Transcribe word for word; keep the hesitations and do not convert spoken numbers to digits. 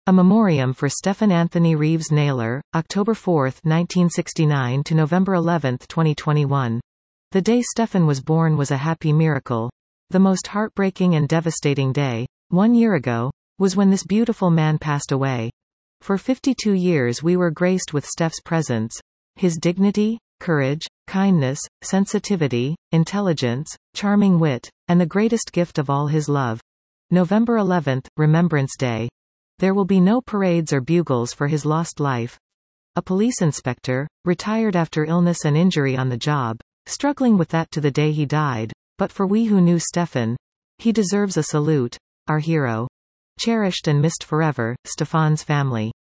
A memoriam for Stephen Anthony Reeves Naylor, October fourth nineteen sixty-nine to November eleventh twenty twenty-one. The day Stephen was born was a happy miracle. The most heartbreaking and devastating day, one year ago, was when this beautiful man passed away. For fifty-two years we were graced with Steph's presence. His dignity, courage, kindness, sensitivity, intelligence, charming wit, and the greatest gift of all, his love. November eleventh, Remembrance Day. There will be no parades or bugles for his lost life. A police inspector, retired after illness and injury on the job, struggling with that to the day he died, but for we who knew Stephen, he deserves a salute, our hero. Cherished and missed forever, Stephen's family.